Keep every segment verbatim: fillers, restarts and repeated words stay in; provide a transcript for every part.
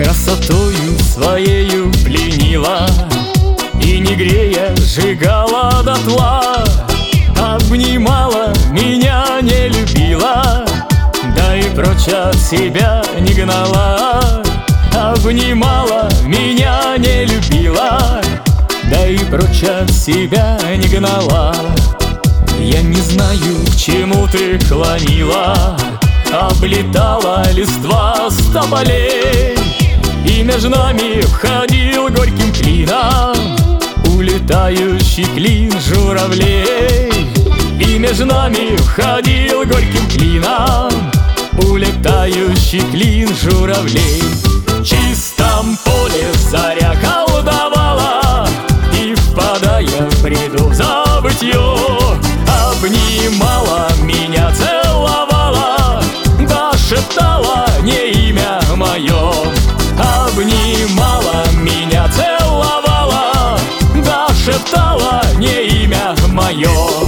Красотою своею пленила и, не грея, сжигала дотла. Обнимала, меня не любила, да и прочь от себя не гнала. Обнимала, меня не любила, да и прочь от себя не гнала. Я не знаю, к чему ты клонила, облетала листва с тополей, и между нами входил горьким клином улетающий клин журавлей. И между нами входил горьким клином улетающий клин журавлей. В чистом поле заря колдовала, и, впадая в бреду в забытье, обнимала меня, целовала, да шептала не имя мое. Обнимала меня, целовала, да шептала не имя мое.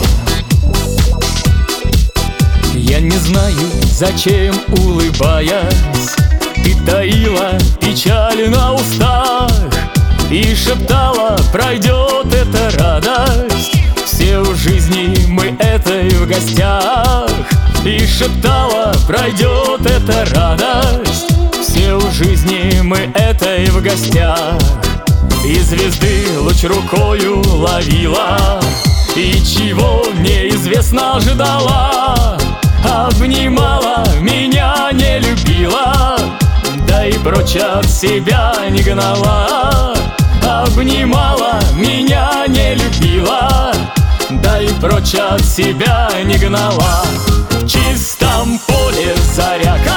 Я не знаю, зачем, улыбаясь, ты таила печаль на устах и шептала: пройдет эта радость, все в жизни мы этой в гостях. И шептала: пройдет эта радость, все в жизни мы этой в гостях. И звезды луч рукою ловила, и чего неизвестно ждала. Обнимала, меня не любила, да и прочь от себя не гнала. Обнимала, меня не любила, да и прочь от себя не гнала. В чистом поле заря